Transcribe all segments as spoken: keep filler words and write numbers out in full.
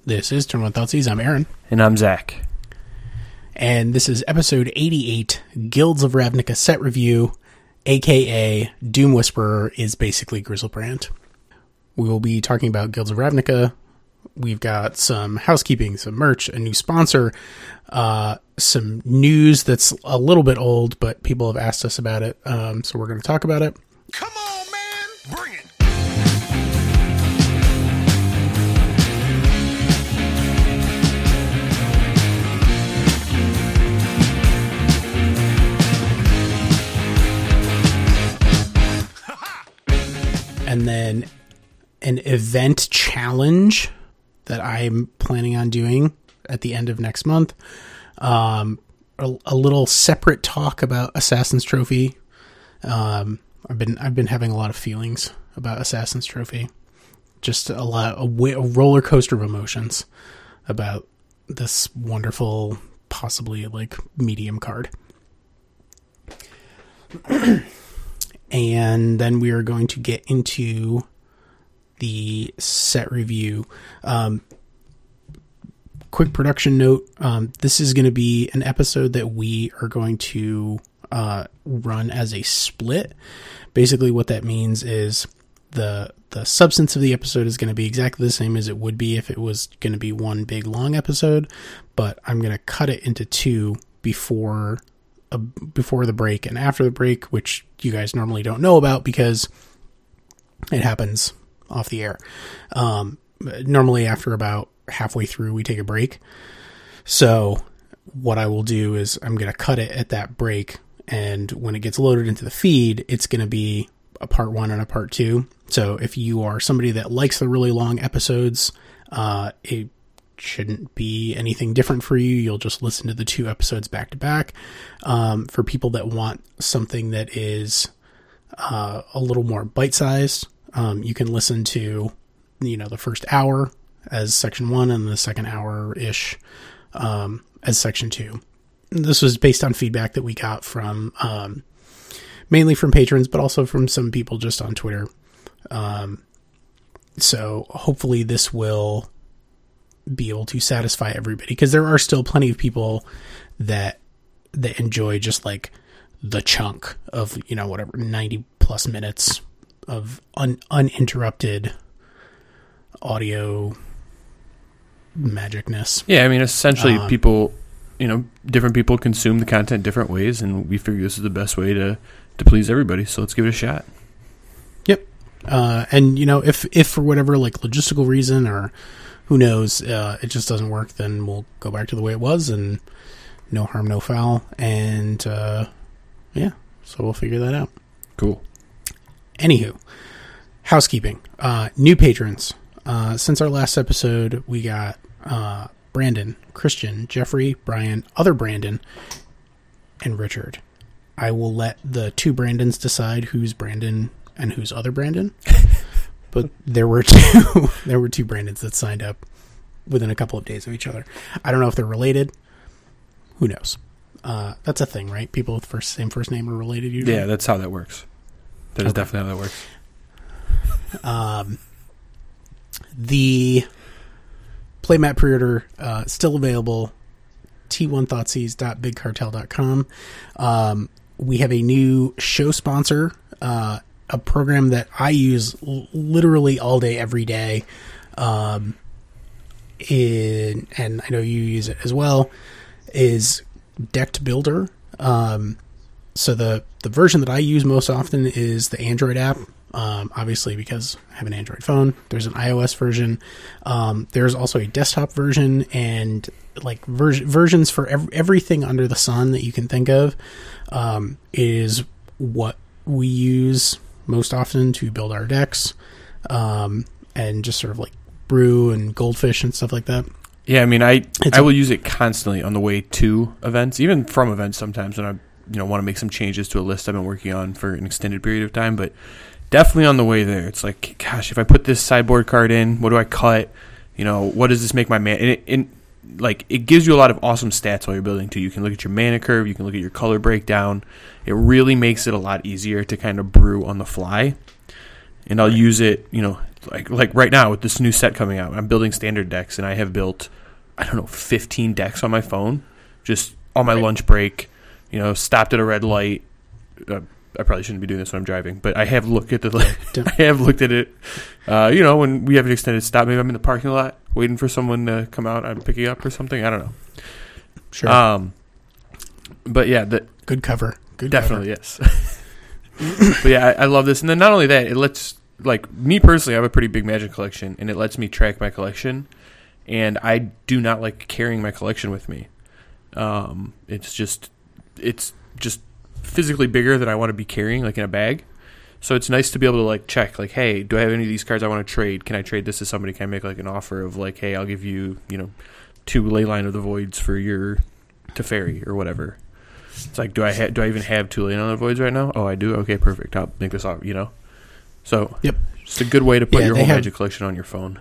This is Turn One Thoughtseize. I'm Aaron. And I'm Zach. And this is episode eighty-eight, Guilds of Ravnica set review, aka Doom Whisperer is basically Griselbrand. We will be talking about Guilds of Ravnica. We've got some housekeeping, some merch, a new sponsor, uh, some news that's a little bit old, but people have asked us about it, um, so we're going to talk about it. Come on, man! Bring it! And then an event challenge that I'm planning on doing at the end of next month. Um, a, a little separate talk about Assassin's Trophy. Um, I've been I've been having a lot of feelings about Assassin's Trophy. Just a lot a, a roller coaster of emotions about this wonderful, possibly like medium card. And then we are going to get into the set review. Um, quick production note. Um, this is going to be an episode that we are going to uh, run as a split. Basically what that means is the the substance of the episode is going to be exactly the same as it would be if it was going to be one big long episode. But I'm going to cut it into two before... before the break and after the break, which you guys normally don't know about because it happens off the air. Um, normally after about halfway through, we take a break. So what I will do is I'm going to cut it at that break. And when it gets loaded into the feed, it's going to be a part one and a part two. So if you are somebody that likes the really long episodes, uh, it shouldn't be anything different for you. You'll just listen to the two episodes back to back. Um, for people that want something that is uh, a little more bite-sized, um, you can listen to, you know, the first hour as section one and the second hour-ish um, as section two. This was based on feedback that we got from um, mainly from patrons, but also from some people just on Twitter. Um, so hopefully this will be able to satisfy everybody, because there are still plenty of people that that enjoy just like the chunk of, you know, whatever ninety plus minutes of un, uninterrupted audio magicness. Yeah, I mean, essentially um, people, you know, different people consume the content different ways, and we figure this is the best way to, to please everybody, so let's give it a shot. Yep. Uh, and, you know, if, if for whatever, like, logistical reason or who knows, uh, it just doesn't work, then we'll go back to the way it was, and no harm, no foul. And, uh, yeah, so we'll figure that out. Cool. Anywho, housekeeping. Uh, new patrons. Uh, since our last episode, we got uh, Brandon, Christian, Jeffrey, Brian, other Brandon, and Richard. I will let the two Brandons decide who's Brandon and who's other Brandon. But there were two there were two Brandons that signed up within a couple of days of each other. I don't know if they're related. Who knows? Uh, that's a thing, right? People with first same first name are related usually. Yeah, that's how that works. That is okay. Definitely how that works. Um, the playmat pre-order uh, still available. T one thoughtseize dot big cartel dot com. Um, we have a new show sponsor. Uh, a program that I use l- literally all day, every day. Um, in, and I know you use it as well, is Decked Builder. Um, so the, the version that I use most often is the Android app. Um, obviously because I have an Android phone. There's an iOS version. Um, there's also a desktop version, and like ver- versions for ev- everything under the sun that you can think of, um, is what we use most often to build our decks, um, and just sort of like brew and goldfish and stuff like that. Yeah, I mean, I It's I a- will use it constantly on the way to events, even from events sometimes when I you know want to make some changes to a list I've been working on for an extended period of time. But definitely on the way there, it's like, gosh, if I put this sideboard card in, what do I cut? You know, what does this make my man? And it, and like it gives you a lot of awesome stats while you're building too. You can look at your mana curve, you can look at your color breakdown. It really makes it a lot easier to kind of brew on the fly. And I'll use it, you know, like like right now with this new set coming out, I'm building standard decks, and I have built, I don't know, fifteen decks on my phone, just on my right. lunch break. You know, stopped at a red light. Uh, I probably shouldn't be doing this when I'm driving, but I have looked at the. I have looked at it. Uh, you know, when we have an extended stop, maybe I'm in the parking lot waiting for someone to come out. I'm picking up or something. I don't know. Sure. Um, but yeah, the good cover. Good definitely cover. Yes. But yeah, I, I love this, and then not only that, it lets like me personally. I have a pretty big Magic collection, and it lets me track my collection. And I do not like carrying my collection with me. Um, it's just, it's just. physically bigger than I want to be carrying, like in a bag. So it's nice to be able to like check, like, hey, do I have any of these cards I want to trade? Can I trade this to somebody? Can I make like an offer of like, hey, I'll give you, you know, two Leyline of the Voids for your Teferi or whatever. It's like, do I ha- do I even have two Leyline of the Voids right now? Oh, I do. Okay, perfect. I'll make this off. You know. So yep, just a good way to put yeah, your whole have, Magic collection on your phone.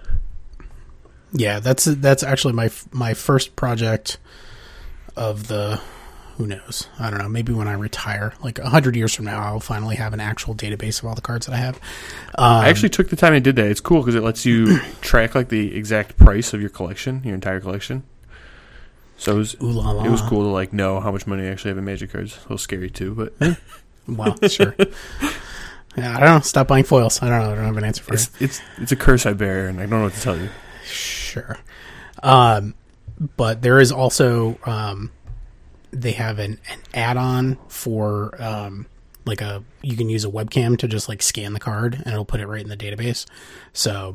Yeah, that's that's actually my my first project of the. Who knows? I don't know. Maybe when I retire, like a hundred years from now, I'll finally have an actual database of all the cards that I have. Um, I actually took the time and did that. It's cool because it lets you track like the exact price of your collection, your entire collection. So it was, ooh la la. It was cool to like know how much money I actually have in Magic cards. A little scary too, but wow, sure. Yeah, I don't know. Stop buying foils. I don't know. I don't have an answer for it's, it. It's it's a curse I bear, and I don't know what to tell you. Sure. Um, but there is also um. They have an, an add-on for um, like a you can use a webcam to just like scan the card and it'll put it right in the database. So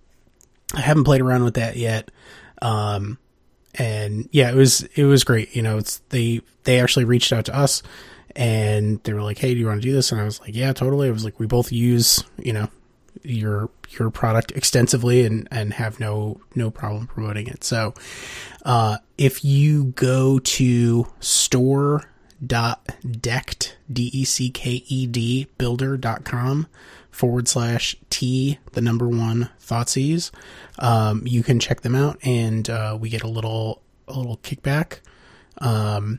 I haven't played around with that yet. Um, and yeah, it was it was great. You know, it's they they actually reached out to us and they were like, "Hey, do you want to do this?" And I was like, "Yeah, totally." I was like, "We both use, you know, your your product extensively and and have no no problem promoting it." So uh if you go to store dot decked d e c k e d builder dot com forward slash t the number one Thoughtseize, um you can check them out and uh we get a little a little kickback. Um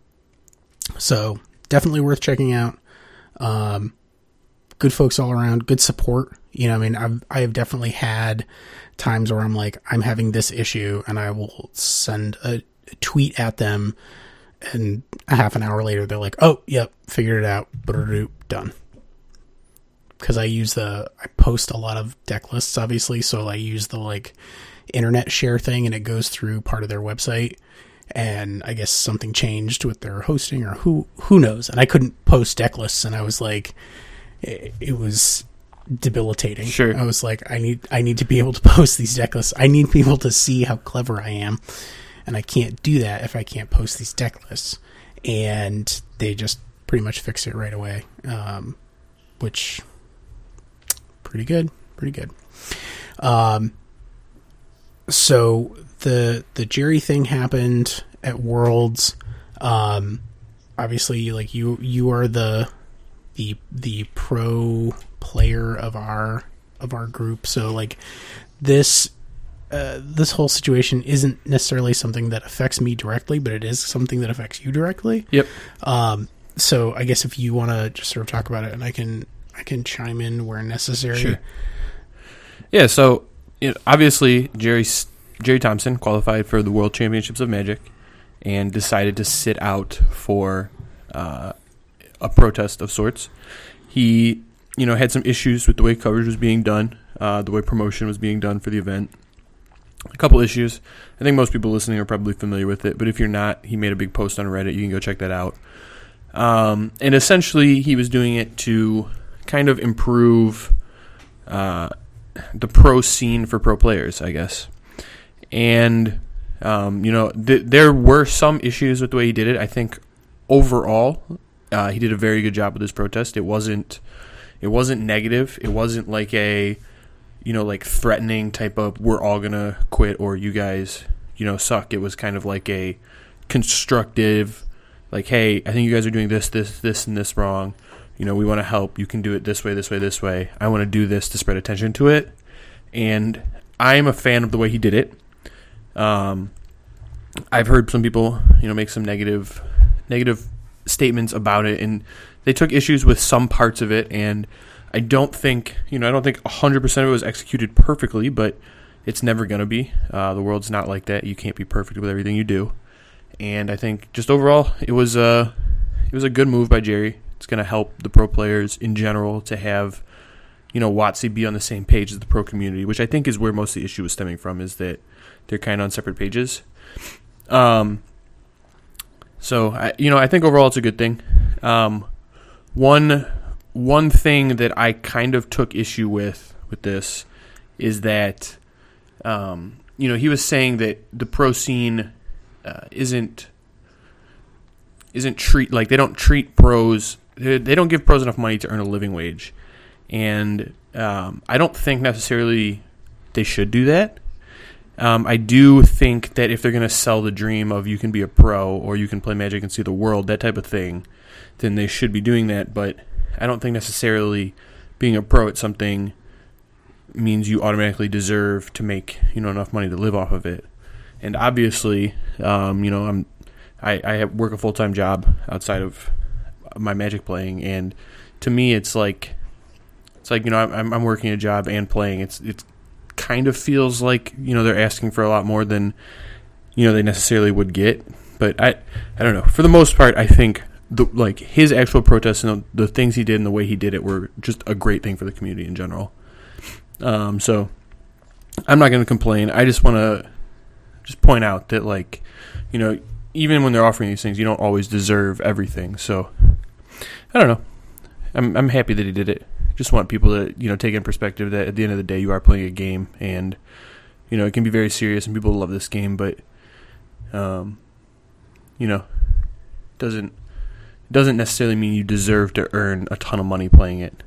so definitely worth checking out. Um good folks all around, good support. You know, I mean, I've, I have definitely had times where I'm like, I'm having this issue and I will send a, a tweet at them and a half an hour later, they're like, oh, yep, figured it out. Done. Because I use the, I post a lot of deck lists, obviously. So I use the like internet share thing and it goes through part of their website. And I guess something changed with their hosting or who, who knows. And I couldn't post deck lists and I was like, it, it was debilitating. Sure. I was like, I need I need to be able to post these deck lists. I need people to see how clever I am. And I can't do that if I can't post these deck lists. And they just pretty much fixed it right away. Um, which pretty good. Pretty good. Um so the the Jerry thing happened at Worlds. Um obviously like you you are the the the pro player of our of our group, so like this uh, this whole situation isn't necessarily something that affects me directly, but it is something that affects you directly. Yep. Um so I guess if you want to just sort of talk about it, and I can I can chime in where necessary. Sure. Yeah, so you know, obviously Jerry Jerry Thompson qualified for the World Championships of Magic and decided to sit out for uh, a protest of sorts. He, you know, had some issues with the way coverage was being done, uh, the way promotion was being done for the event. A couple issues. I think most people listening are probably familiar with it, but if you're not, he made a big post on Reddit. You can go check that out. Um, and essentially, he was doing it to kind of improve uh, the pro scene for pro players, I guess. And, um, you know, th- there were some issues with the way he did it. I think overall, uh, he did a very good job with his protest. It wasn't, it wasn't negative. It wasn't like a, you know, like threatening type of, we're all going to quit or you guys, you know, suck. It was kind of like a constructive, like, hey, I think you guys are doing this, this, this, and this wrong. You know, we want to help. You can do it this way, this way, this way. I want to do this to spread attention to it. And I am a fan of the way he did it. Um, I've heard some people, you know, make some negative, negative statements about it, and they took issues with some parts of it. And I don't think, you know, I don't think one hundred percent of it was executed perfectly, but it's never going to be. Uh, the world's not like that. You can't be perfect with everything you do. And I think just overall, it was a, it was a good move by Jerry. It's going to help the pro players in general to have, you know, WotC be on the same page as the pro community, which I think is where most of the issue is stemming from, is that they're kind of on separate pages. Um, so, I, you know, I think overall it's a good thing. Um, one one thing that I kind of took issue with with this is that, um, you know, he was saying that the pro scene uh, isn't isn't treat like they don't treat pros. They, they don't give pros enough money to earn a living wage, and um, I don't think necessarily they should do that. Um, I do think that if they're going to sell the dream of you can be a pro or you can play Magic and see the world, that type of thing, then they should be doing that. But I don't think necessarily being a pro at something means you automatically deserve to make, you know, enough money to live off of it. And obviously, um, you know, I'm I, I have work a full time job outside of my Magic playing, and to me, it's like it's like you know, I'm I'm working a job and playing. It's it's kind of feels like, you know, they're asking for a lot more than, you know, they necessarily would get. But I I don't know. For the most part, I think the like his actual protests and the, the things he did and the way he did it were just a great thing for the community in general. Um, so I'm not going to complain. I just want to just point out that, like, you know, even when they're offering these things, you don't always deserve everything. So I don't know. I'm I'm happy that he did it. Just want people to, you know, take in perspective that at the end of the day, you are playing a game, and, you know, it can be very serious, and people love this game, but, um, you know, doesn't doesn't necessarily mean you deserve to earn a ton of money playing it.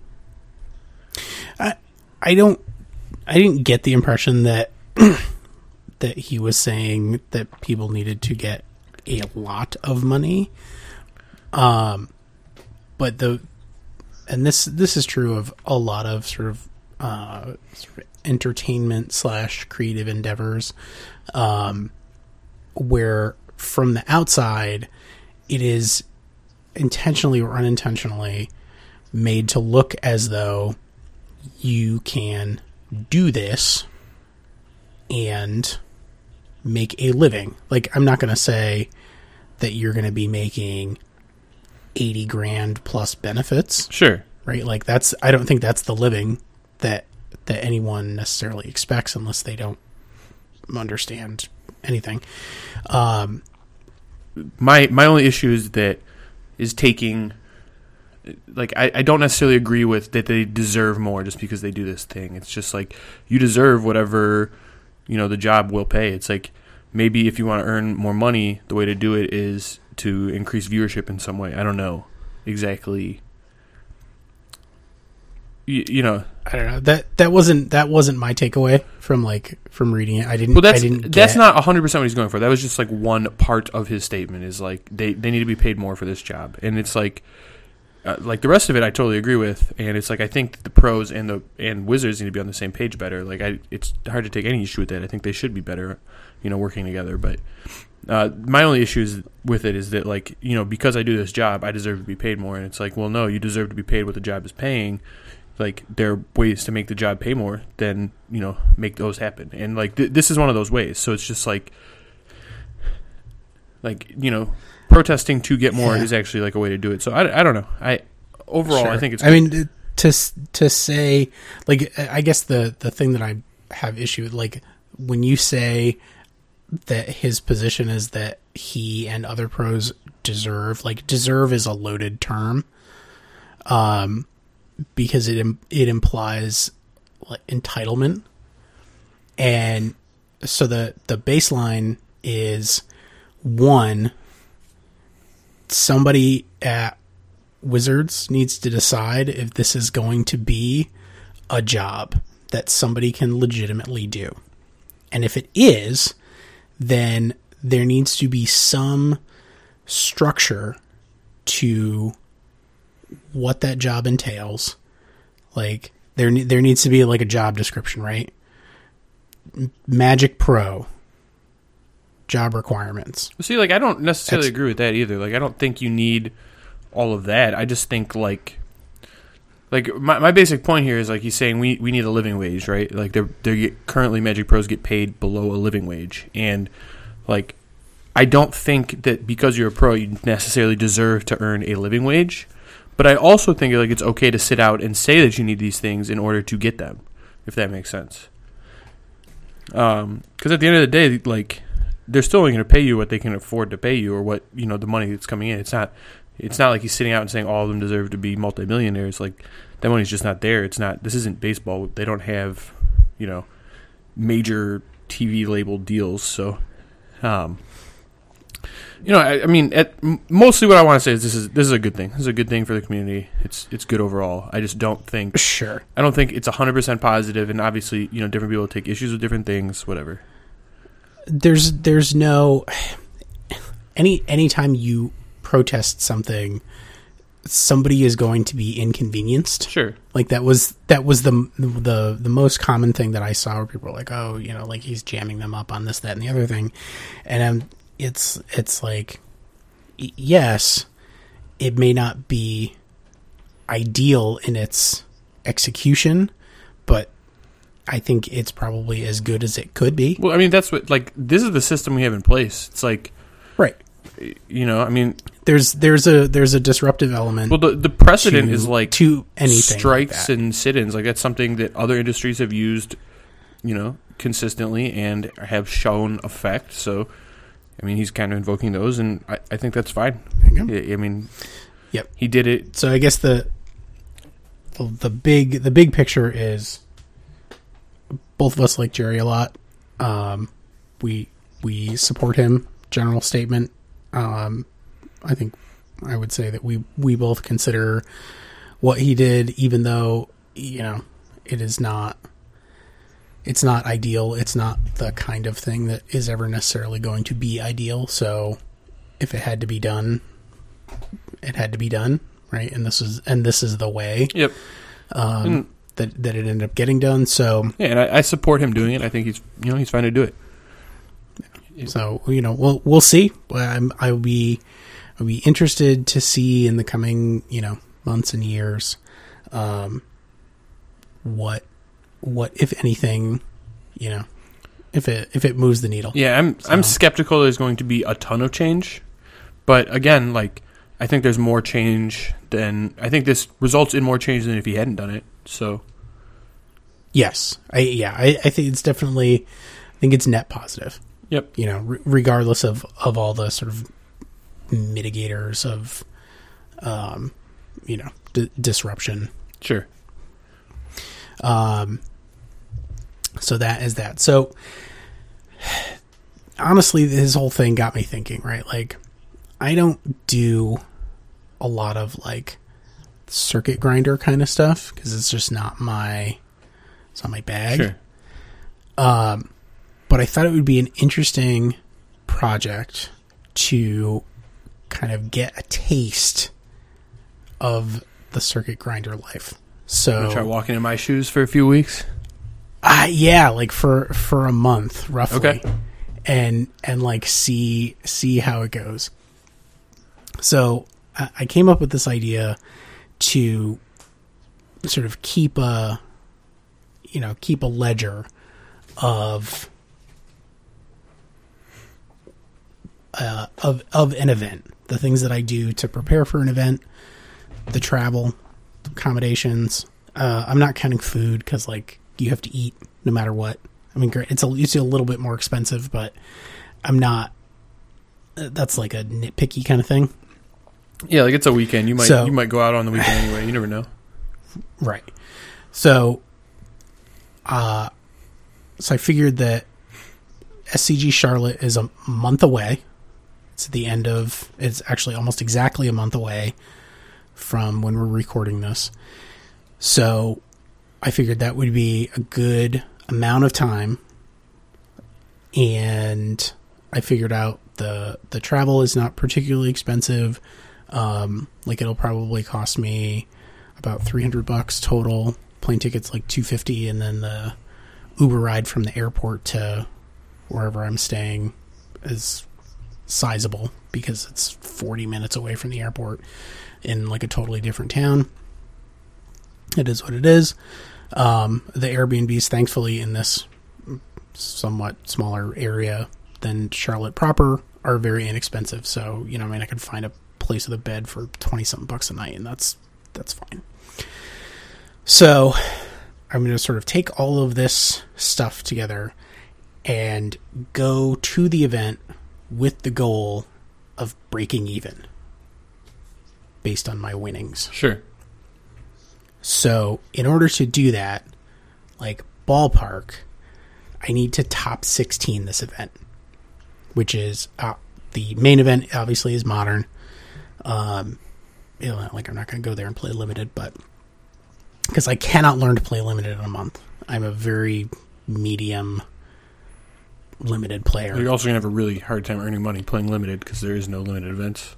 I I don't I didn't get the impression that that he was saying that people needed to get a lot of money. Um, but the and this this is true of a lot of sort of uh, sort of entertainment slash creative endeavors, um, where from the outside it is intentionally or unintentionally made to look as though you can do this and make a living. Like, I'm not going to say that you're going to be making eighty grand plus benefits. Sure. Right? Like, that's, I don't think that's the living that, that anyone necessarily expects unless they don't understand anything. Um, my, my only issue is that is taking, like, I, I don't necessarily agree with that they deserve more just because they do this thing. It's just like, you deserve whatever, you know, the job will pay. It's like, maybe if you want to earn more money, the way to do it is to increase viewership in some way. I don't know exactly. You, you know, I don't know. That that wasn't that wasn't my takeaway from like from reading it. I didn't. Well, that's I didn't that's get, not one hundred percent what he's going for. That was just like one part of his statement. Is like they, they need to be paid more for this job, and it's like uh, like the rest of it I totally agree with. And it's like I think the pros and the and Wizards need to be on the same page better. Like I, it's hard to take any issue with that. I think they should be better, you know, working together. But uh, my only issues with it is that, like, you know, because I do this job, I deserve to be paid more. And it's like, well, no, you deserve to be paid what the job is paying. Like, there are ways to make the job pay more, then, you know, make those happen. And, like, th- this is one of those ways. So it's just like, like, you know, protesting to get more yeah. is actually, like, a way to do it. So I, I don't know. I Overall, sure. I think it's I mean, to to say, like, I guess the, the thing that I have issue with, like, when you say that his position is that he and other pros deserve, like, deserve is a loaded term. Um... because it it implies like entitlement, and so the the baseline is one, somebody at Wizards needs to decide if this is going to be a job that somebody can legitimately do, and if it is, then there needs to be some structure to what that job entails. Like, there there needs to be like a job description, right? Magic Pro job requirements. See, like, I don't necessarily That's, agree with that either. Like, I don't think you need all of that. I just think, like, Like my, my basic point here is like he's saying we, we need a living wage, right? Like they're they get currently Magic Pros get paid below a living wage, and like I don't think that because you're a pro you necessarily deserve to earn a living wage, but I also think like it's okay to sit out and say that you need these things in order to get them, if that makes sense. Um, because at the end of the day, like they're still only going to pay you what they can afford to pay you, or what you know the money that's coming in. It's not. It's not like he's sitting out and saying all of them deserve to be multimillionaires. Like, that money's just not there. It's not. This isn't baseball. They don't have, you know, major T V labeled deals. So, um, you know, I, I mean, at, mostly what I want to say is this is this is a good thing. This is a good thing for the community. It's it's good overall. I just don't think. Sure. I don't think it's a hundred percent positive. And obviously, you know, different people take issues with different things. Whatever. There's there's no any anytime you protest something, somebody is going to be inconvenienced. Sure. Like that was that was the the the most common thing that I saw where people were like, oh, you know, like he's jamming them up on this, that, and the other thing, and um, it's it's like, y- yes, it may not be ideal in its execution, but I think it's probably as good as it could be. Well, I mean, that's what like this is the system we have in place. It's like, right. You know, I mean, there's there's a there's a disruptive element. Well, the the precedent to, is like to anything strikes like and sit-ins. Like that's something that other industries have used, you know, consistently and have shown effect. So, I mean, he's kind of invoking those, and I, I think that's fine. I, I mean, yep, he did it. So I guess the, the the big the big picture is both of us like Jerry a lot. Um, we we support him. General statement. Um, I think I would say that we, we both consider what he did, even though, you know, it is not, it's not ideal. It's not the kind of thing that is ever necessarily going to be ideal. So if it had to be done, it had to be done. Right. And this is, and this is the way, Yep. um, and, that, that it ended up getting done. So yeah, and I, I support him doing it. I think he's, you know, he's fine to do it. So, you know, we'll we'll see. I'm, I'll be I'll be interested to see in the coming, you know, months and years, um, what what if anything, you know, if it if it moves the needle. Yeah, I'm so. I'm skeptical there's going to be a ton of change, but again, like I think there's more change than I think this results in more change than if he hadn't done it. So, yes, I yeah, I, I think it's definitely, I think it's net positive. Yep. You know, re- regardless of, of all the sort of mitigators of, um, you know, d- disruption. Sure. Um. So that is that. So, honestly, this whole thing got me thinking. Right, like, I don't do a lot of like circuit grinder kind of stuff because it's just not my, it's not my bag. Sure. Um. But I thought it would be an interesting project to kind of get a taste of the circuit grinder life. So I'm try walking in my shoes for a few weeks. Uh, yeah, like for, for a month roughly. Okay. And and like see see how it goes. So I, I came up with this idea to sort of keep a you know, keep a ledger of Uh, of of an event, the things that I do to prepare for an event, the travel, accommodations. Uh, I'm not counting food because like you have to eat no matter what. I mean, great, it's a it's a little bit more expensive, but I'm not. Uh, that's like a nitpicky kind of thing. Yeah, like it's a weekend. You might So, you might go out on the weekend anyway. You never know. Right. So, uh, so I figured that S C G Charlotte is a month away. It's at the end of, it's actually almost exactly a month away from when we're recording this. So I figured that would be a good amount of time. And I figured out the, the travel is not particularly expensive. Um, like it'll probably cost me about three hundred bucks total. Plane tickets like two hundred fifty, and then the Uber ride from the airport to wherever I'm staying is sizable because it's forty minutes away from the airport in like a totally different town. It is what it is. Um, the Airbnbs, thankfully, in this somewhat smaller area than Charlotte proper, are very inexpensive. So, you know, I mean, I could find a place with a bed for twenty something bucks a night, and that's that's fine. So I'm going to sort of take all of this stuff together and go to the event with the goal of breaking even based on my winnings. Sure. So in order to do that, like ballpark, I need to top sixteen this event, which is uh, the main event obviously is Modern. Um, you know, like I'm not going to go there and play Limited, but because I cannot learn to play Limited in a month. I'm a very medium Limited player. You're also going to have a really hard time earning money playing Limited because there is no Limited events.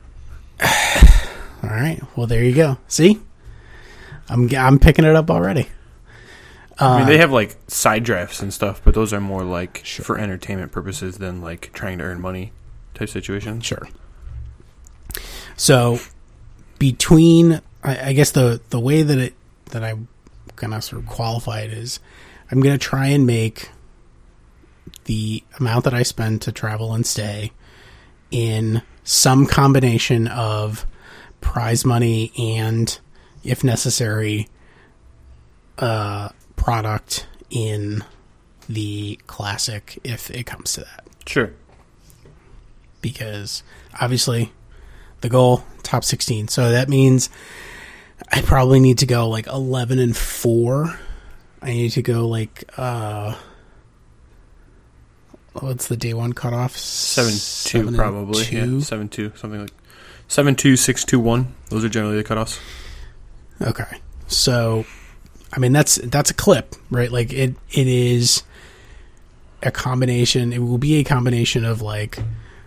All right. Well, there you go. See? I'm I'm picking it up already. Uh, I mean, they have like side drafts and stuff, but those are more like Sure. for entertainment purposes than like trying to earn money type situations. Sure. So between, I, I guess the, the way that it, that I'm going to sort of qualify it is I'm going to try and make the amount that I spend to travel and stay in some combination of prize money and, if necessary, uh, product in the Classic if it comes to that. Sure. Because obviously the goal, top sixteen. So that means I probably need to go like eleven and four. I need to go like, uh, what's the day one cutoff? Seven, Seven two and probably. two? Yeah, seven two, something like seven two six two one. Those are generally the cutoffs. Okay. So, I mean, that's, that's a clip, right? Like it, it is a combination. It will be a combination of like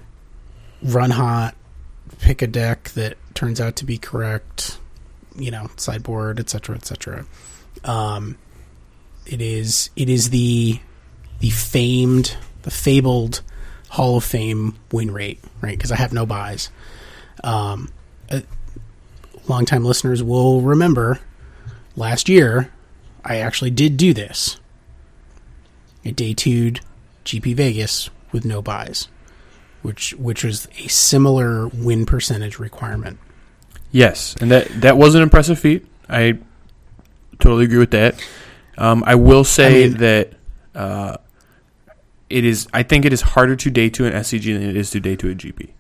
run hot, pick a deck that turns out to be correct, you know, sideboard, et cetera, et cetera. Um, it is, it is the, the famed, the fabled Hall of Fame win rate, right? Because I have no buys. Um, uh, longtime listeners will remember last year I actually did do this. I day two'd G P Vegas with no buys, which which was a similar win percentage requirement. Yes, and that that was an impressive feat. I totally agree with that. Um, I will say I mean, that uh, it is. I think it is harder to day two an S C G than it is to day two a G P.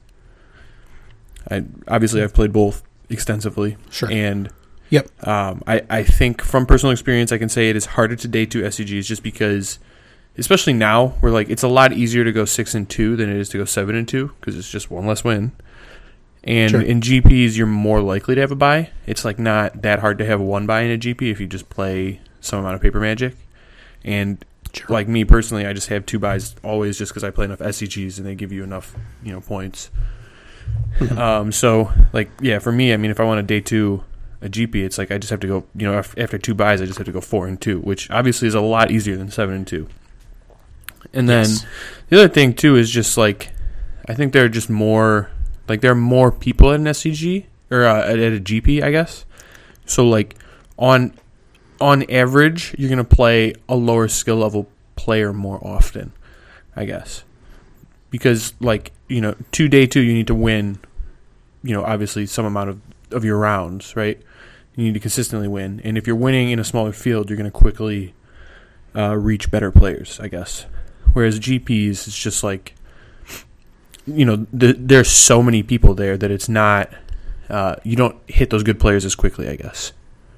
I obviously I've played both extensively, sure, and yep. Um, I I think from personal experience I can say it is harder to day two S C Gs just because, especially now, where like it's a lot easier to go six and two than it is to go seven and two because it's just one less win. And sure. in G Ps, you're more likely to have a bye. It's like not that hard to have one bye in a G P if you just play some amount of Paper Magic. And sure. like me personally, I just have two buys always just because I play enough S C Gs and they give you enough, you know, points. Mm-hmm. Um, so like yeah, for me, I mean, if I want to day two a G P, it's like I just have to go, you know, after two buys, I just have to go four and two, which obviously is a lot easier than seven and two. And then yes. the other thing too is just like I think there are just more. Like, there are more people at an S C G, or uh, at a G P, I guess. So, like, on on average, you're going to play a lower skill level player more often, I guess. Because, like, you know, two day two, you need to win, you know, obviously some amount of, of your rounds, right? You need to consistently win. And if you're winning in a smaller field, you're going to quickly uh, reach better players, I guess. Whereas G Ps, it's just like, you know, the, there's so many people there that it's not, uh, you don't hit those good players as quickly, I guess.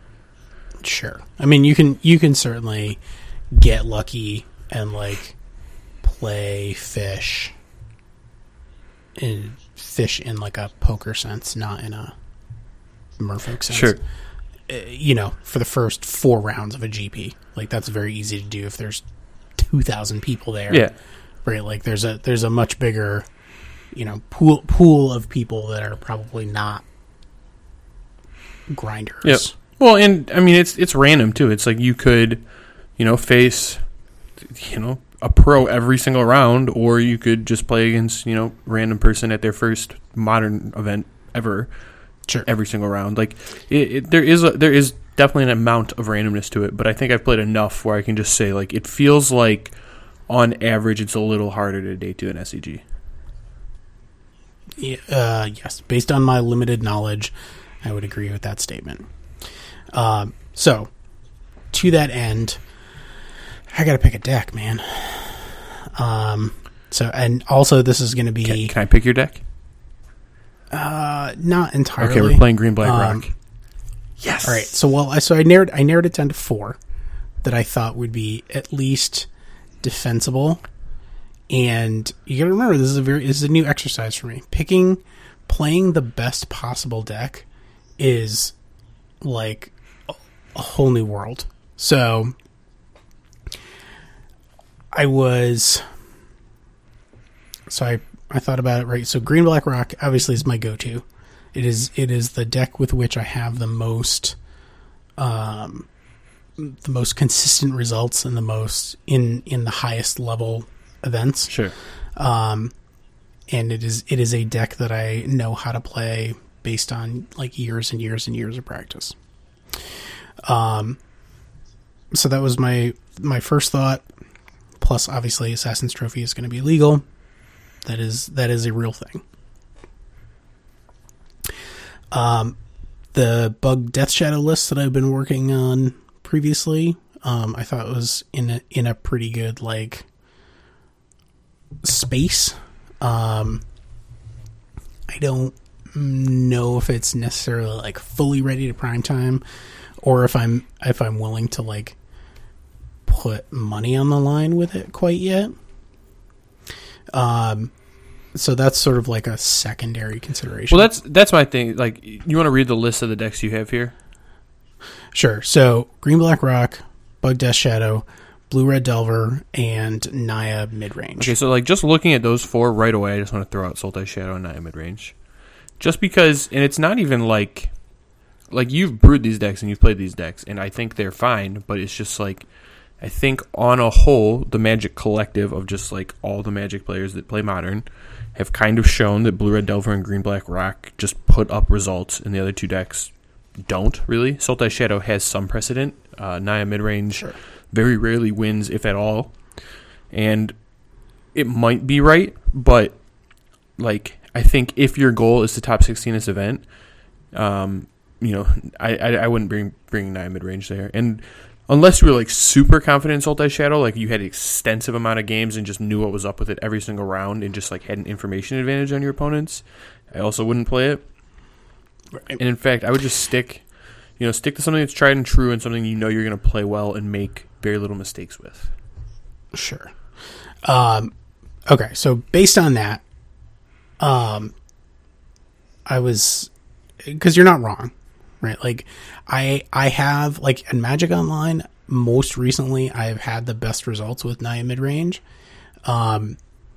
Sure. I mean, you can you can certainly get lucky and, like, play fish in, fish in, like, a poker sense, not in a merfolk sense. Sure. Uh, you know, for the first four rounds of a G P. Like, that's very easy to do if there's two thousand people there. Yeah. Right? Like, there's a there's a much bigger... you know, pool pool of people that are probably not grinders. Yep. Well, and I mean, it's it's random too. It's like you could, you know, face, you know, a pro every single round, or you could just play against, you know, random person at their first Modern event ever, sure, every single round. Like, it, it, there is a, there is definitely an amount of randomness to it, but I think I've played enough where I can just say, like, it feels like on average it's a little harder to day two in S C G. Yeah, uh, yes, based on my limited knowledge, I would agree with that statement. Um, so, to that end, I gotta pick a deck, man. Um, so, and also this is gonna be... Can, can I pick your deck? Uh, not entirely. Okay, we're playing Green Black um, Rock. Yes. All right. So well, I so I narrowed I narrowed it down to four that I thought would be at least defensible. And you got to remember, this is a very this is a new exercise for me. Picking, playing the best possible deck is like a, a whole new world. So I was so I. I thought about it, right? So Green Black Rock obviously is my go-to. It is it is the deck with which I have the most um, the most consistent results and the most in in the highest level events. Sure. Um, and it is it is a deck that I know how to play based on like years and years and years of practice. Um, so that was my my first thought. Plus, obviously, Assassin's Trophy is going to be legal. That is that is a real thing. Um, the Bug Death Shadow list that I've been working on previously, um, I thought was in a, in a pretty good like space. Um, I don't know if it's necessarily like fully ready to prime time, or if I'm if I'm willing to like put money on the line with it quite yet. Um, so that's sort of like a secondary consideration. Well, that's that's my thing. Like, you want to read the list of the decks you have here? Sure. So Green Black Rock, Bug Death Shadow, Blue Red Delver, and Naya Midrange. Okay, so like just looking at those four right away, I just want to throw out Sultai Shadow and Naya Midrange, just because. And it's not even like like you've brewed these decks and you've played these decks, and I think they're fine. But it's just like, I think on a whole, the Magic collective of just like all the Magic players that play Modern have kind of shown that Blue Red Delver and Green Black Rock just put up results, and the other two decks don't really. Sultai Shadow has some precedent. Uh, Naya Midrange Sure. very rarely wins, if at all. And it might be right, but like I think if your goal is to top sixteen this event, um, you know, I, I I wouldn't bring bring Naya Midrange there. And unless you were like super confident in Sultai Shadow, like you had an extensive amount of games and just knew what was up with it every single round and just like had an information advantage on your opponents, I also wouldn't play it. And in fact, I would just stick, you know, stick to something that's tried and true and something you know you're going to play well and make very little mistakes with. Sure. Um, okay, so based on that, um, I was, because you're not wrong, right? Like, I I have, like, in Magic Online, most recently, I've had the best results with Naya Midrange. Um,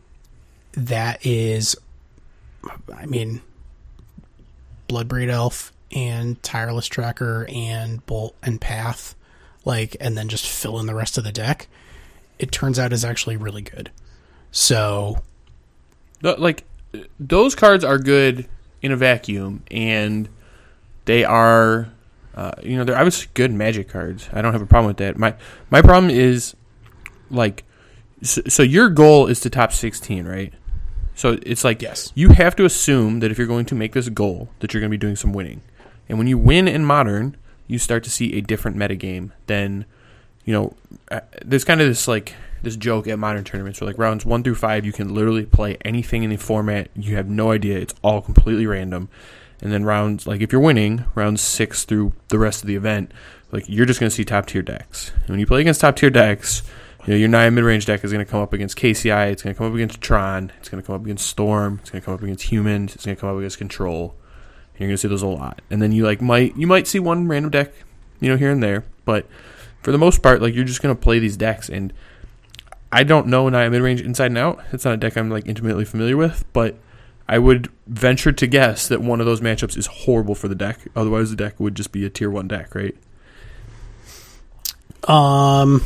that is, I mean, Bloodbraid Elf and Tireless Tracker and Bolt and Path, like, and then just fill in the rest of the deck. It turns out is actually really good. So, The- like, those cards are good in a vacuum, and they are, uh, you know, they're obviously good Magic cards. I don't have a problem with that. My my problem is, like, so, so your goal is to top sixteen, right? So it's like, yes, you have to assume that if you're going to make this goal, that you're going to be doing some winning. And when you win in Modern, you start to see a different metagame than, you know, uh, there's kind of this, like, this joke at Modern tournaments where, like, rounds one through five, you can literally play anything in the format. You have no idea. It's all completely random. And then rounds, like, if you're winning, rounds six through the rest of the event, like, you're just going to see top-tier decks. And when you play against top-tier decks, you know, your Naya Midrange deck is going to come up against K C I, it's going to come up against Tron, it's going to come up against Storm, it's going to come up against Humans, it's going to come up against Control. And you're going to see those a lot. And then you, like, might you might see one random deck, you know, here and there. But for the most part, like, you're just going to play these decks. And I don't know Naya Midrange inside and out. It's not a deck I'm, like, intimately familiar with. But I would venture to guess that one of those matchups is horrible for the deck. Otherwise, the deck would just be a tier one deck, right? Um,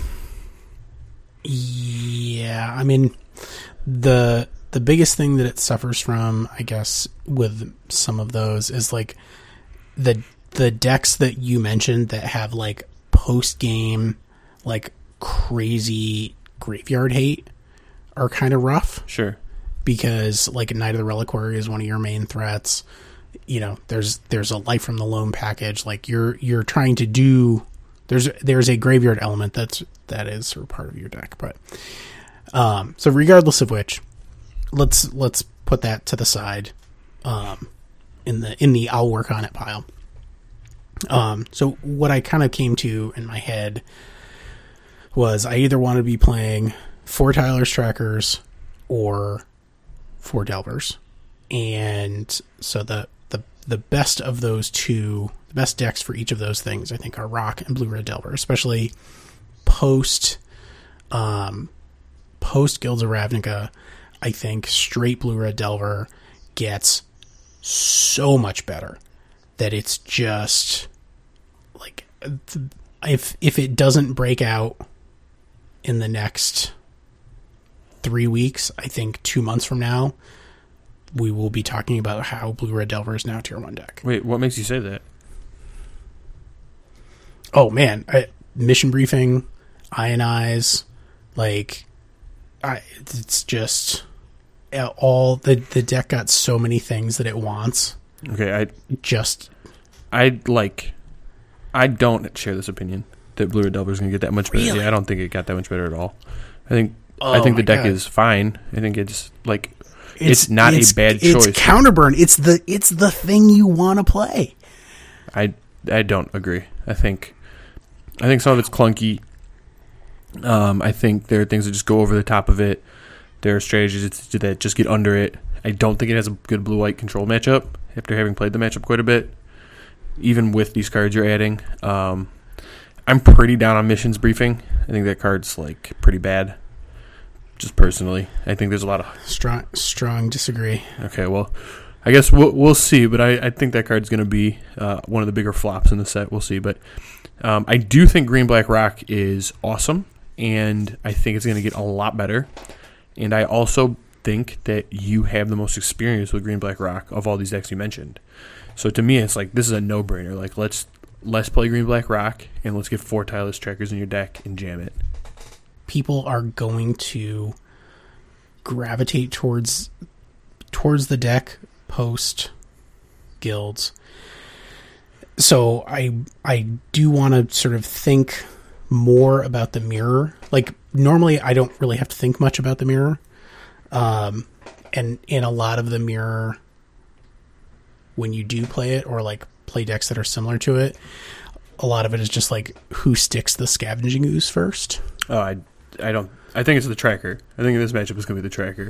yeah, I mean, the the biggest thing that it suffers from, I guess, with some of those is, like, the the decks that you mentioned that have like post game, like crazy graveyard hate are kind of rough. Sure. Because like Knight of the Reliquary is one of your main threats. You know, there's there's a Life from the Loam package. Like you're you're trying to do there's there's a graveyard element that's that is sort of part of your deck. But um, so regardless of which, let's let's put that to the side. Um, in the in the I'll work on it pile. Um, so what I kind of came to in my head was I either want to be playing four Tyler's Trackers or four Delvers. And so the, the, the best of those two, the best decks for each of those things, I think, are Rock and Blue Red Delver, especially post, um, post Guilds of Ravnica. I think straight Blue Red Delver gets so much better that it's just like, if, if it doesn't break out in the next three weeks, I think two months from now, we will be talking about how Blue Red Delver is now tier one deck. Wait, what makes you say that? Oh man, I, mission briefing, Ionize, like, I, it's just all the the deck got so many things that it wants. Okay, I just I like I don't share this opinion that Blue Red Delver is going to get that much better. Really? Yeah, I don't think it got that much better at all. I think Oh I think the my deck God. is fine. I think it's like it's, not a bad it's choice. Counterburn. It's the it's the thing you want to play. I I don't agree. I think I think some of it's clunky. Um, I think there are things that just go over the top of it. There are strategies that just get under it. I don't think it has a good blue-white control matchup after having played the matchup quite a bit, even with these cards you're adding. Um, I'm pretty down on missions briefing. I think that card's like pretty bad, just personally. I think there's a lot of Strong strong disagree. Okay, well, I guess we'll we'll see, but I, I think that card's going to be uh, one of the bigger flops in the set. We'll see, but um, I do think Green Black Rock is awesome, and I think it's going to get a lot better. And I also think that you have the most experience with Green Black Rock of all these decks you mentioned. So to me, it's like this is a no-brainer. Like let's let's play Green Black Rock and let's get four Tireless Trackers in your deck and jam it. People are going to gravitate towards towards the deck post guilds. So I I do want to sort of think more about the mirror. Like normally I don't really have to think much about the mirror. Um and in a lot of the mirror, when you do play it or like play decks that are similar to it, a lot of it is just like who sticks the Scavenging Ooze first. Oh, I I don't. I think it's the tracker. I think in this matchup it's going to be the tracker.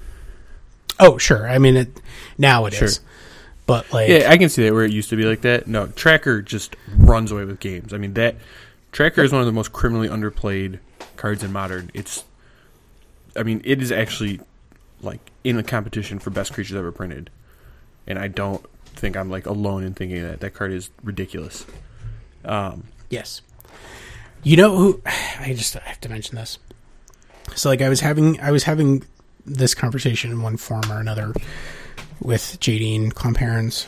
Oh, sure. I mean, it now it Sure. is. But like, Yeah, I can see that where it used to be like that. No, tracker just runs away with games. I mean, that tracker is one of the most criminally underplayed cards in Modern. It's, I mean, it is actually like in the competition for best creatures ever printed, and I don't think I'm like alone in thinking that that card is ridiculous. Um, yes. You know who? I just I have to mention this. So like I was having I was having this conversation in one form or another with Jadine Clomparens,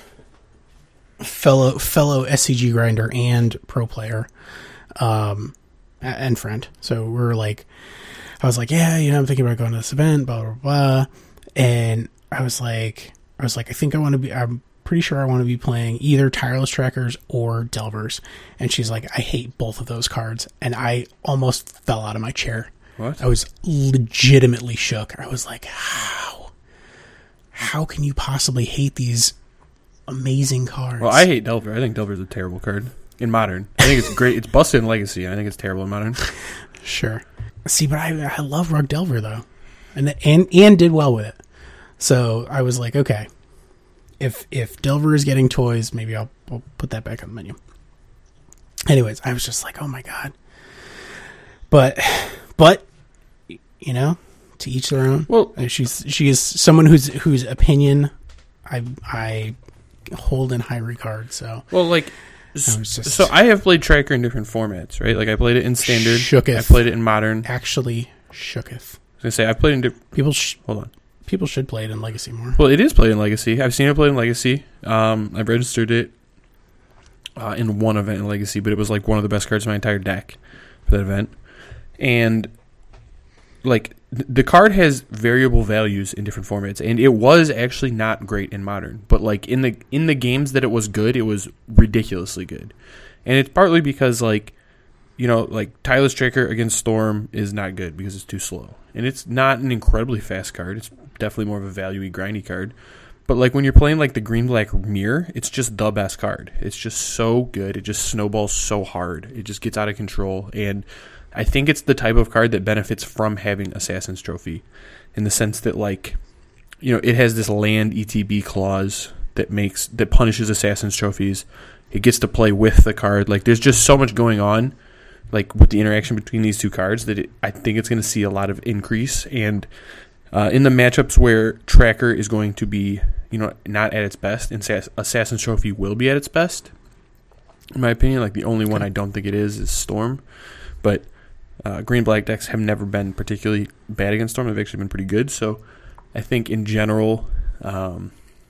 fellow fellow S C G grinder and pro player, um, and friend. So we were like, I was like, yeah, you know, I'm thinking about going to this event, blah blah blah, and I was like, I was like, I think I want to be. I'm pretty sure I want to be playing either Tireless Trackers or Delvers. And she's like, I hate both of those cards. And I almost fell out of my chair. What? I was legitimately shook. I was like, how? How can you possibly hate these amazing cards? well, I hate Delver. I think Delver is a terrible card in Modern. I think it's great. It's busted in Legacy, and I think it's terrible in Modern. Sure. See, but I I love Rug Delver, though. And, and, and did well with it. So I was like, okay. If if Delver is getting toys, maybe I'll, I'll put that back on the menu. Anyways, I was just like, oh my god. But, but, you know, to each their own. Well, she's she is someone whose whose opinion I I hold in high regard. So well, like, I was just so I have played Tracker in different formats, right? Like I played it in Standard. Shooketh. I played it in Modern. I actually shooketh. was gonna say I played in. Di- People, sh- Hold on. people should play it in Legacy more. Well, it is played in Legacy. I've seen it played in Legacy. Um, I've registered it. uh, in one event in Legacy, but it was like one of the best cards in my entire deck for that event. And like the card has variable values in different formats, and it was actually not great in Modern, but like in the in the games that it was good, it was ridiculously good. And it's partly because like, you know, like Tireless Tracker against Storm is not good because it's too slow, and it's not an incredibly fast card. It's definitely more of a value-y, grindy card. But like when you're playing like the green black mirror, it's just the best card. It's just so good. It just snowballs so hard. It just gets out of control, and I think it's the type of card that benefits from having Assassin's Trophy, in the sense that, like, you know, it has this land E T B clause that makes that punishes Assassin's Trophies. It gets to play with the card. Like, there's just so much going on, like with the interaction between these two cards, that it, I think it's going to see a lot of increase. And uh, in the matchups where Tracker is going to be, you know, not at its best, and Assassin's Trophy will be at its best, in my opinion. Like, the only one I don't think it is is Storm, but Uh, green-black decks have never been particularly bad against Storm. They've actually been pretty good. So I think in general... Um,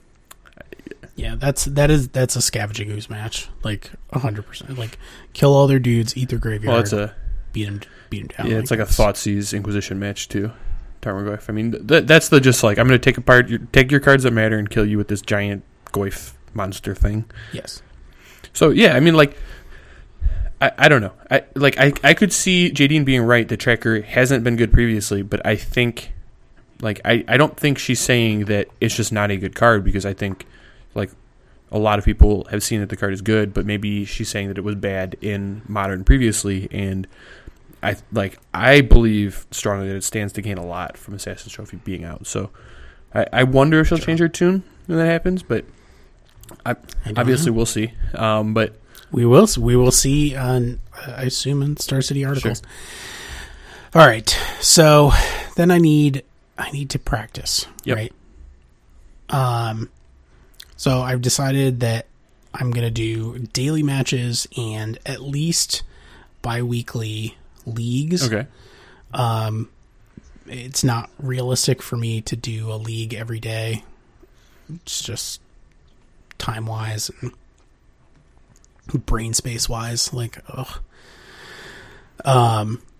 yeah, that's that is that's a Scavenging Ooze match. Like, one hundred percent. Like, kill all their dudes, eat their graveyard, well, it's a, beat them, beat them down. Yeah, like it's like a Thoughtseize Inquisition match, too. Tarmogoyf. I mean, th- that's the just like, I'm going to take apart your, take your cards that matter and kill you with this giant Goyf monster thing. Yes. So, yeah, I mean, like... I, I don't know. I like I, I could see J D being right that Tracker hasn't been good previously, but I think like I, I don't think she's saying that it's just not a good card, because I think like a lot of people have seen that the card is good, but maybe she's saying that it was bad in Modern previously, and I like I believe strongly that it stands to gain a lot from Assassin's Trophy being out. So I, I wonder if she'll sure. change her tune when that happens, but I, I obviously know. we'll see. Um, but We will. We will see. On I assume in Star City articles. Sure. All right. So then I need I need to practice. Yep. Right. Um. So I've decided that I'm gonna do daily matches and at least bi-weekly leagues. okay. Um. It's not realistic for me to do a league every day. It's just time wise and brain space wise, like, ugh. Um,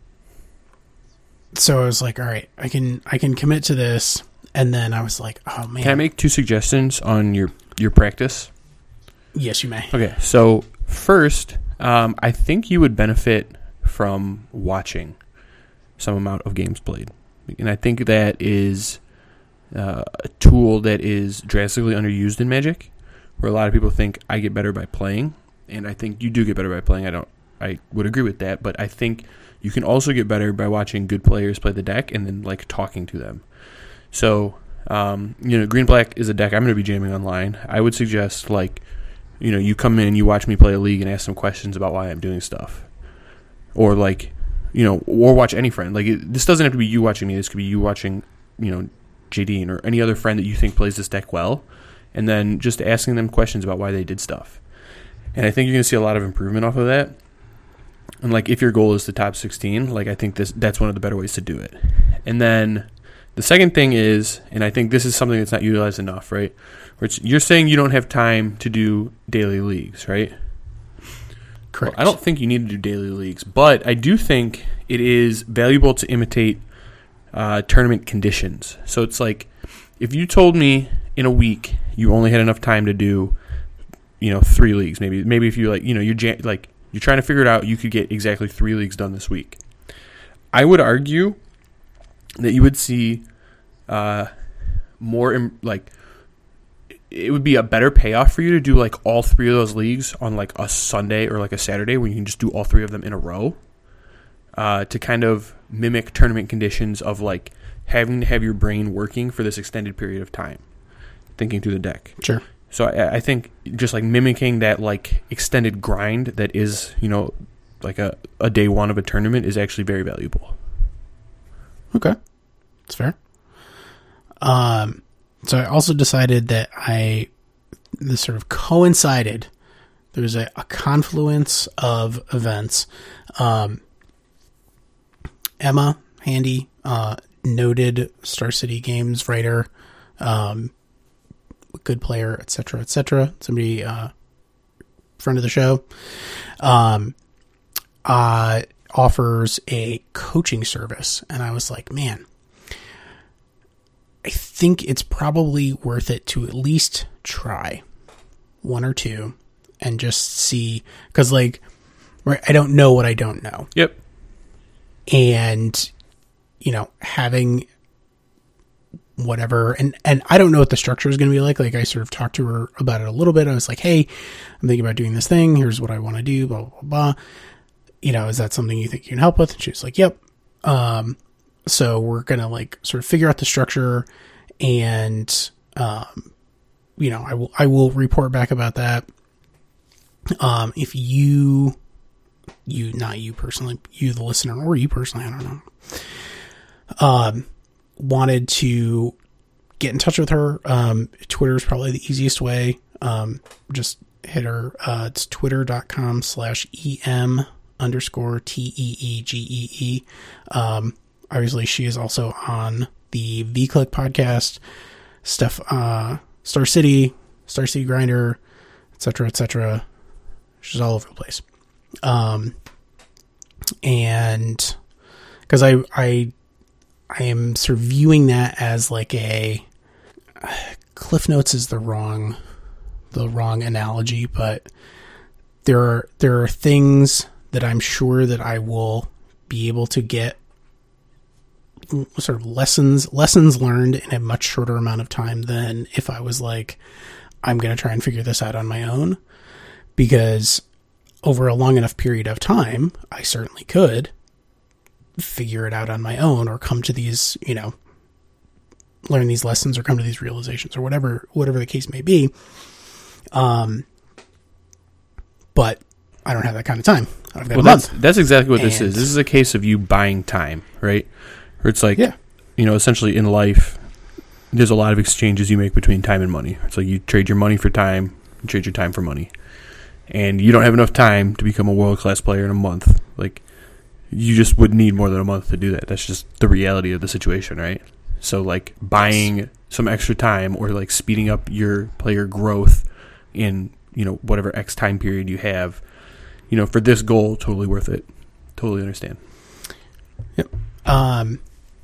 so I was like, all right, I can, I can commit to this. And then I was like, oh man. Can I make two suggestions on your, your practice? Yes, you may. Okay. So first, um, I think you would benefit from watching some amount of games played. And I think that is uh, a tool that is drastically underused in Magic, where a lot of people think I get better by playing, and I think you do get better by playing. I don't. I would agree with that, but I think you can also get better by watching good players play the deck and then like talking to them. So, um, you know, green black is a deck I'm going to be jamming online. I would suggest like, you know, you come in and you watch me play a league and ask some questions about why I'm doing stuff, or like, you know, or watch any friend. Like it, this doesn't have to be you watching me. This could be you watching, you know, J D or any other friend that you think plays this deck well. And then just asking them questions about why they did stuff. And I think you're going to see a lot of improvement off of that. And, like, if your goal is the top sixteen, like, I think this that's one of the better ways to do it. And then the second thing is, and I think this is something that's not utilized enough, right? Which you're saying you don't have time to do daily leagues, right? Correct. Well, I don't think you need to do daily leagues, but I do think it is valuable to imitate uh, tournament conditions. So it's like, if you told me in a week you only had enough time to do, you know, three leagues, maybe maybe if you like, you know, you're jam- like you're trying to figure it out, you could get exactly three leagues done this week. I would argue that you would see uh, more im- like it would be a better payoff for you to do like all three of those leagues on like a Sunday or like a Saturday when you can just do all three of them in a row, uh, to kind of mimic tournament conditions of like having to have your brain working for this extended period of time, thinking through the deck. Sure. So I, I think just like mimicking that like extended grind that is, you know, like a, a day one of a tournament is actually very valuable. Okay. That's fair. Um, so I also decided that I, this sort of coincided. There was a, a confluence of events. Um, Emma Handy, uh, noted Star City Games writer, um, good player, et cetera, et cetera. Somebody uh, friend of the show, um, uh, offers a coaching service. And I was like, man, I think it's probably worth it to at least try one or two and just see, because like, right, I don't know what I don't know. Yep. And, you know, having whatever, and, and I don't know what the structure is going to be like. Like I sort of talked to her about it a little bit. I was like, hey, I'm thinking about doing this thing. Here's what I want to do, blah, blah, blah. You know, is that something you think you can help with? And she was like, yep. Um, so we're going to like sort of figure out the structure and, um, you know, I will, I will report back about that. Um, if you, you, not you personally, you, the listener, or you personally, I don't know, um, wanted to get in touch with her, um, Twitter is probably the easiest way. Um, just hit her, uh, it's twitter.com slash em underscore T E E G E E. Um, obviously she is also on the V-Click podcast stuff, uh, Star City, Star City Grinder, et cetera, et cetera. She's all over the place. Um, and cause I, I, I am sort of viewing that as like a uh, Cliff Notes is the wrong, the wrong analogy, but there are, there are things that I'm sure that I will be able to get sort of lessons, lessons learned in a much shorter amount of time than if I was like, I'm going to try and figure this out on my own, because over a long enough period of time, I certainly could figure it out on my own or come to these, you know, learn these lessons or come to these realizations or whatever, whatever the case may be. Um, but I don't have that kind of time. I've got well, a that's, month. that's exactly what this And- is. This is a case of you buying time, right? Where it's like, Yeah. you know, essentially in life, there's a lot of exchanges you make between time and money. It's like you trade your money for time, you trade your time for money. And you don't have enough time to become a world-class player in a month. Like, you just would need more than a month to do that. That's just the reality of the situation, right? So, like, buying yes. some extra time or, like, speeding up your player growth in, you know, whatever X time period you have, you know, for this goal, totally worth it. Totally understand. Yep. Um,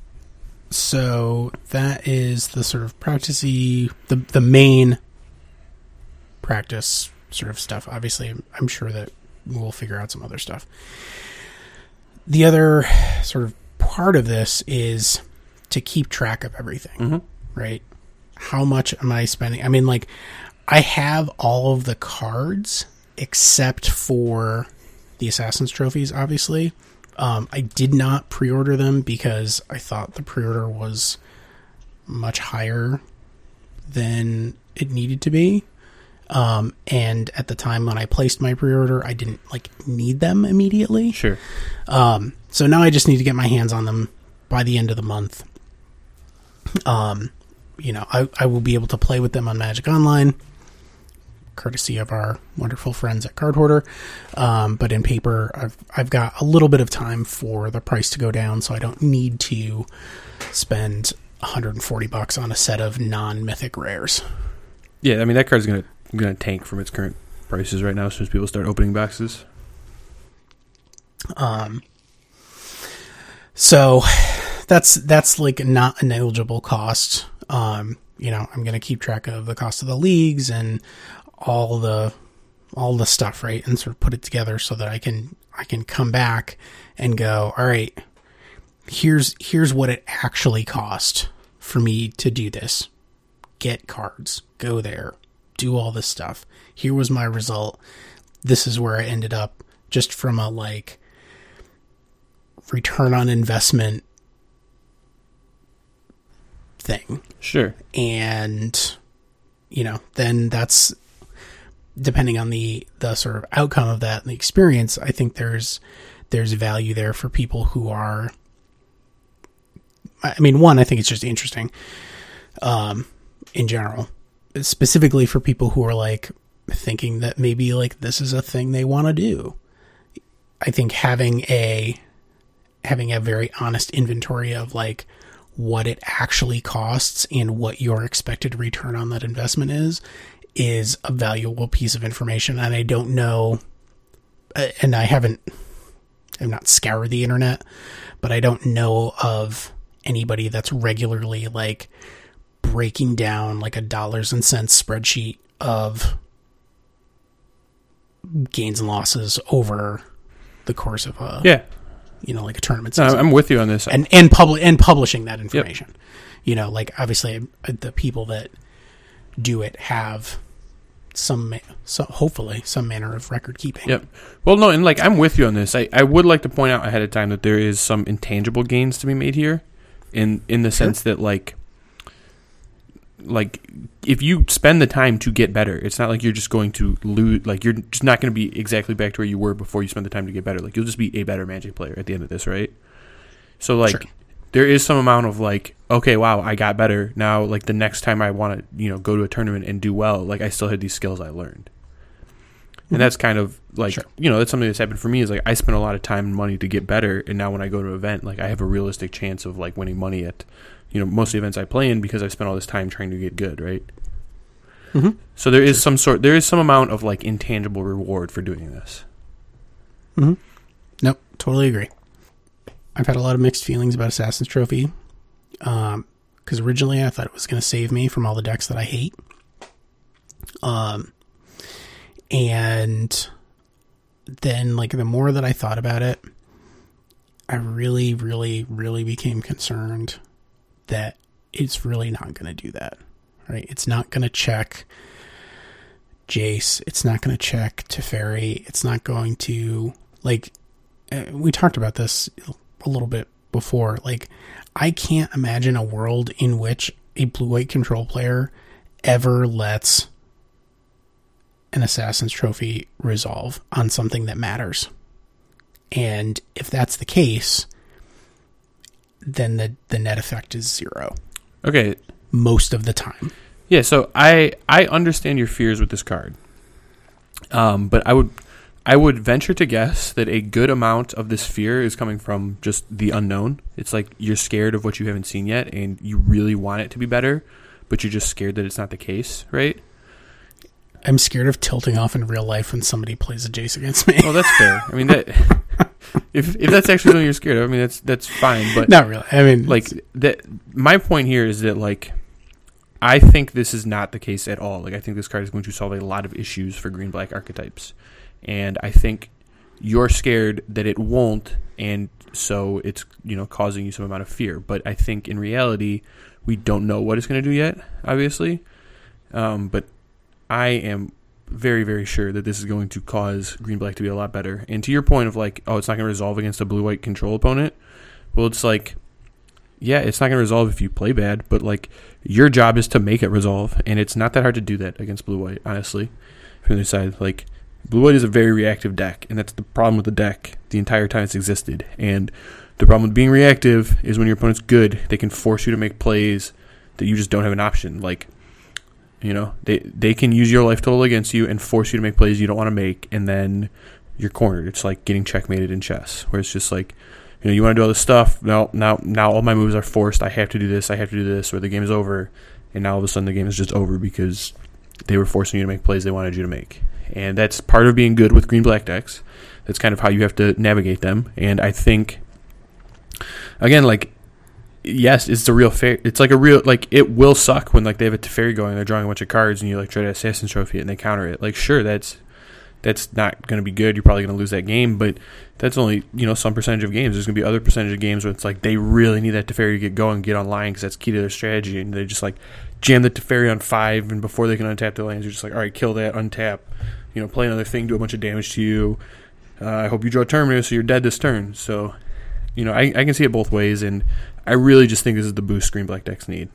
so that is the sort of practice-y, the, the main practice sort of stuff. Obviously, I'm sure that we'll figure out some other stuff. The other sort of part of this is to keep track of everything, mm-hmm. right? How much am I spending? I mean, like, I have all of the cards except for the Assassin's Trophies, obviously. Um, I did not pre-order them because I thought the pre-order was much higher than it needed to be. Um, and at the time when I placed my pre-order, I didn't like need them immediately. Sure. Um, so now I just need to get my hands on them by the end of the month. Um, you know, I, I will be able to play with them on Magic Online, courtesy of our wonderful friends at Card Hoarder. Um, but in paper, I've, I've got a little bit of time for the price to go down, so I don't need to spend one hundred forty bucks on a set of non-mythic rares. Yeah, I mean, that card's going to going to tank from its current prices right now as soon as people start opening boxes. Um, so that's, that's like not a negligible cost. Um, you know, I'm going to keep track of the cost of the leagues and all the, all the stuff, right? And sort of put it together so that I can, I can come back and go, all right, here's, here's what it actually cost for me to do this. Get cards, go there, do all this stuff. Here was my result. This is where I ended up, just from a like return on investment thing. Sure. And, you know, then that's depending on the, the sort of outcome of that and the experience. I think there's, there's value there for people who are, I mean, one, I think it's just interesting, um, in general, specifically for people who are like thinking that maybe like this is a thing they want to do. I think having a, having a very honest inventory of like what it actually costs and what your expected return on that investment is, is a valuable piece of information, and I don't know, and I haven't, I've not scoured the internet, but I don't know of anybody that's regularly like breaking down like a dollars and cents spreadsheet of gains and losses over the course of a, Yeah. you know, like a tournament No, season. I'm with you on this. and and public and publishing that information. You know, like obviously uh, the people that do it have some, ma- so hopefully some manner of record keeping. Yep. Well, no, and like I'm with you on this. I, I would like to point out ahead of time that there is some intangible gains to be made here, in in the Sure. sense that like like if you spend the time to get better, it's not like you're just going to lose. Like you're just not going to be exactly back to where you were before you spend the time to get better. Like you'll just be a better Magic player at the end of this, right? So like. Sure. There is some amount of like, okay, wow, I got better. Now, like the next time I want to, you know, go to a tournament and do well, like I still had these skills I learned. Mm-hmm. And that's kind of like, Sure. you know, that's something that's happened for me is like I spent a lot of time and money to get better. And now when I go to an event, like I have a realistic chance of like winning money at, you know, most of the events I play in because I spent all this time trying to get good, right? Mm-hmm. So there is some sort, there is some amount of like intangible reward for doing this. Mm-hmm. Nope, totally agree. I've had a lot of mixed feelings about Assassin's Trophy. Um, because originally I thought it was going to save me from all the decks that I hate. Um, and then like the more that I thought about it, I really, really, really became concerned that it's really not going to do that, right? It's not going to check Jace. It's not going to check Teferi. It's not going to, like, uh, we talked about this a little bit before. Like, I can't imagine a world in which a blue-white control player ever lets an Assassin's Trophy resolve on something that matters. And if that's the case, then the, the net effect is zero. Okay. Most of the time. Yeah, so I I understand your fears with this card. Um, but I would I would venture to guess that a good amount of this fear is coming from just the unknown. It's like you're scared of what you haven't seen yet, and you really want it to be better, but you're just scared that it's not the case, right? I'm scared of tilting off in real life when somebody plays a Jace against me. Well, that's fair. I mean, that if if that's actually something you're scared of, I mean, that's that's fine. But Not really. I mean, like that. My point here is that like I think this is not the case at all. Like I think this card is going to solve a lot of issues for green black archetypes, and I think you're scared that it won't, and so it's you know causing you some amount of fear. But I think in reality, we don't know what it's going to do yet. Obviously, um, but I am very, very sure that this is going to cause green black to be a lot better. And to your point of like, oh, it's not going to resolve against a blue white control opponent. Well, it's like, yeah, it's not going to resolve if you play bad, but like your job is to make it resolve, and it's not that hard to do that against blue white. Honestly, from the other side, like blue white is a very reactive deck, and that's the problem with the deck the entire time it's existed. And the problem with being reactive is when your opponent's good, they can force you to make plays that you just don't have an option. Like, you know, they they can use your life total against you and force you to make plays you don't want to make, and then you're cornered. It's like getting checkmated in chess, where it's just like, you know, you want to do all this stuff. Now, now, now, all my moves are forced. I have to do this. I have to do this, or the game is over. And now all of a sudden, the game is just over because they were forcing you to make plays they wanted you to make. And that's part of being good with green black decks. That's kind of how you have to navigate them. And I think, again, like, yes, it's a real fair. It's like a real like it will suck when like they have a Teferi going, they're drawing a bunch of cards, and you like try to Assassin's Trophy it and they counter it. Like, sure, that's that's not going to be good. You're probably going to lose that game, but that's only you know some percentage of games. There's going to be other percentage of games where it's like they really need that Teferi to get going, get online, because that's key to their strategy, and they just like jam the Teferi on five, and before they can untap their lands, you're just like, all right, kill that, untap, you know, play another thing, do a bunch of damage to you. Uh, I hope you draw Terminus, so you're dead this turn. So, you know, I, I can see it both ways, and I really just think this is the boost green black decks need.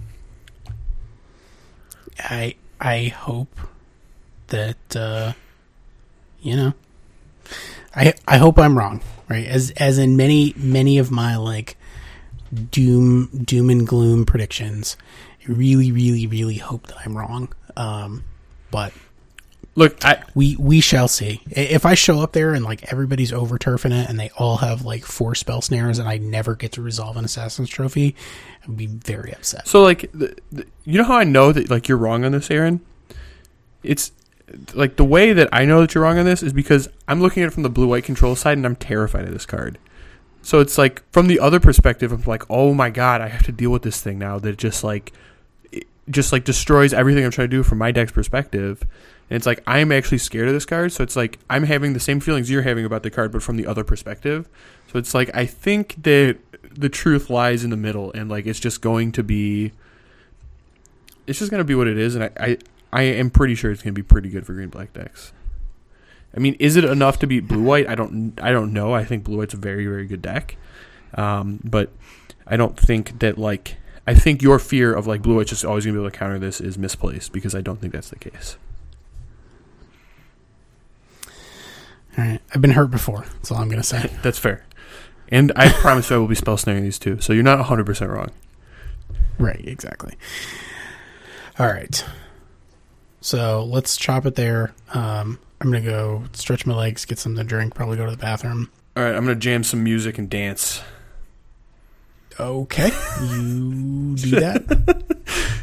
I I hope that uh, you know, I I hope I'm wrong, right? As as in many many of my like doom doom and gloom predictions, I really really really hope that I'm wrong. Um, but Look, I we we shall see. If I show up there and like everybody's over turfing it and they all have like four spell snares and I never get to resolve an Assassin's Trophy, I'd be very upset. so like the, the, you know how I know that like you're wrong on this, Aaron? it's like the way that I know that you're wrong on this is because I'm looking at it from the blue-white control side, and I'm terrified of this card. So it's like from the other perspective, I'm like, oh my god, I have to deal with this thing now that just like, it just like destroys everything I'm trying to do from my deck's perspective. And it's like I'm actually scared of this card. So it's like I'm having the same feelings you're having about the card, but from the other perspective. So it's like I think that the truth lies in the middle, and like it's just going to be, it's just going to be what it is, and I, I I am pretty sure it's going to be pretty good for green black decks. I mean, is it enough to beat blue white? I don't I don't know. I think blue white's a very very good deck, um, but I don't think that like I think your fear of like blue white's just always going to be able to counter this is misplaced, because I don't think that's the case. All right, I've been hurt before. That's all I'm going to say. That's fair. And I promise you I will be spell snaring these two, so you're not one hundred percent wrong. Right, exactly. All right. So let's chop it there. Um, I'm going to go stretch my legs, get something to drink, probably go to the bathroom. All right, I'm going to jam some music and dance. Okay. You do that.